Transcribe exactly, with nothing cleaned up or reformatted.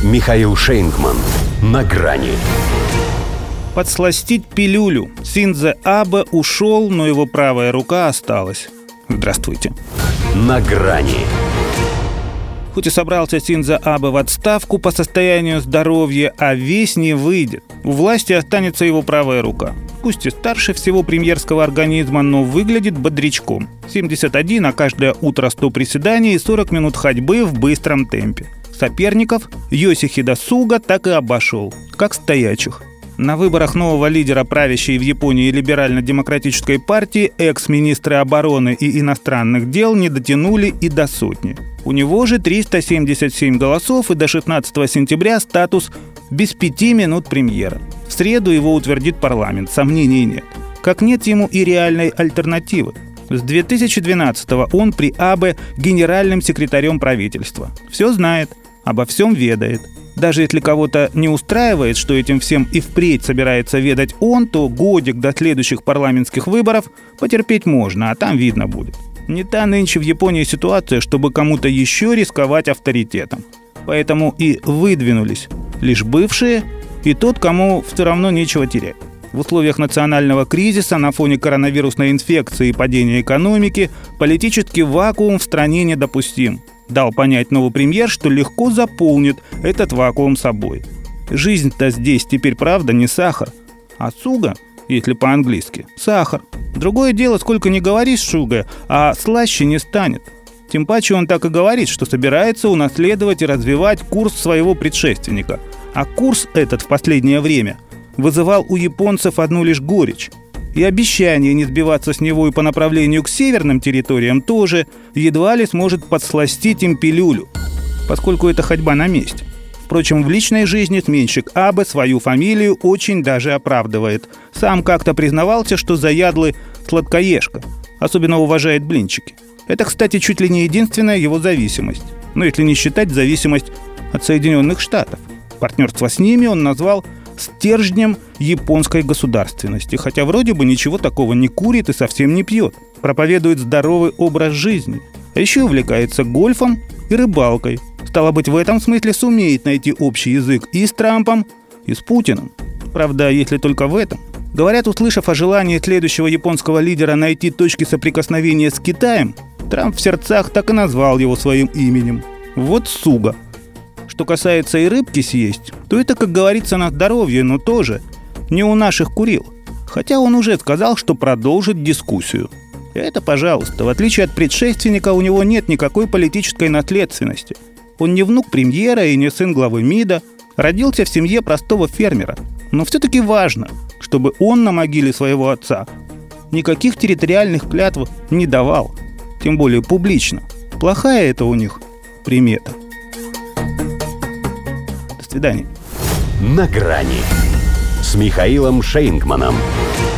Михаил Шейнгман. На грани. Подсластить пилюлю. Синдзо Абе ушел, но его правая рука осталась. Здравствуйте. На грани. Хоть и собрался Синдзо Абе в отставку по состоянию здоровья, а весь не выйдет. У власти останется его правая рука. Пусть и старше всего премьерского организма, но выглядит бодрячком. семьдесят один, а каждое утро сто приседаний и сорок минут ходьбы в быстром темпе. Соперников Йосихиде Суга так и обошел, как стоячих. На выборах нового лидера правящей в Японии либерально-демократической партии экс-министры обороны и иностранных дел не дотянули и до сотни. У него же триста семьдесят семь голосов и до шестнадцатого сентября статус без пяти минут премьера. В среду его утвердит парламент, сомнений нет. Как нет ему и реальной альтернативы. С две тысячи двенадцатого он при Абе генеральным секретарем правительства. Все знает, обо всем ведает. Даже если кого-то не устраивает, что этим всем и впредь собирается ведать он, то годик до следующих парламентских выборов потерпеть можно, а там видно будет. Не та нынче в Японии ситуация, чтобы кому-то еще рисковать авторитетом. Поэтому и выдвинулись лишь бывшие и тот, кому все равно нечего терять. В условиях национального кризиса на фоне коронавирусной инфекции и падения экономики политический вакуум в стране недопустим. Дал понять новый премьер, что легко заполнит этот вакуум собой. Жизнь-то здесь теперь, правда, не сахар, а суга, если по-английски, сахар. Другое дело, сколько ни говоришь шуга, а слаще не станет. Тем паче он так и говорит, что собирается унаследовать и развивать курс своего предшественника. А курс этот в последнее время вызывал у японцев одну лишь горечь. И обещание не сбиваться с него и по направлению к северным территориям тоже едва ли сможет подсластить им пилюлю, поскольку это ходьба на месте. Впрочем, в личной жизни сменщик Абе свою фамилию очень даже оправдывает. Сам как-то признавался, что заядлый сладкоежка, особенно уважает блинчики. Это, кстати, чуть ли не единственная его зависимость. Но если не считать зависимость от Соединенных Штатов. Партнерство с ними он назвал стержнем японской государственности, хотя вроде бы ничего такого не курит и совсем не пьет. Проповедует здоровый образ жизни. А еще увлекается гольфом и рыбалкой. Стало быть, в этом смысле сумеет найти общий язык и с Трампом, и с Путиным. Правда, если только в этом. Говорят, услышав о желании следующего японского лидера найти точки соприкосновения с Китаем, Трамп в сердцах так и назвал его своим именем. Вот Суга. Что касается и рыбки съесть, то это, как говорится, на здоровье, но тоже не у наших курил. Хотя он уже сказал, что продолжит дискуссию. И это, пожалуйста, в отличие от предшественника, у него нет никакой политической наследственности. Он не внук премьера и не сын главы МИДа, родился в семье простого фермера. Но все-таки важно, чтобы он на могиле своего отца никаких территориальных клятв не давал, тем более публично. Плохая это у них примета. До свидания. На грани с Михаилом Шейнгманом.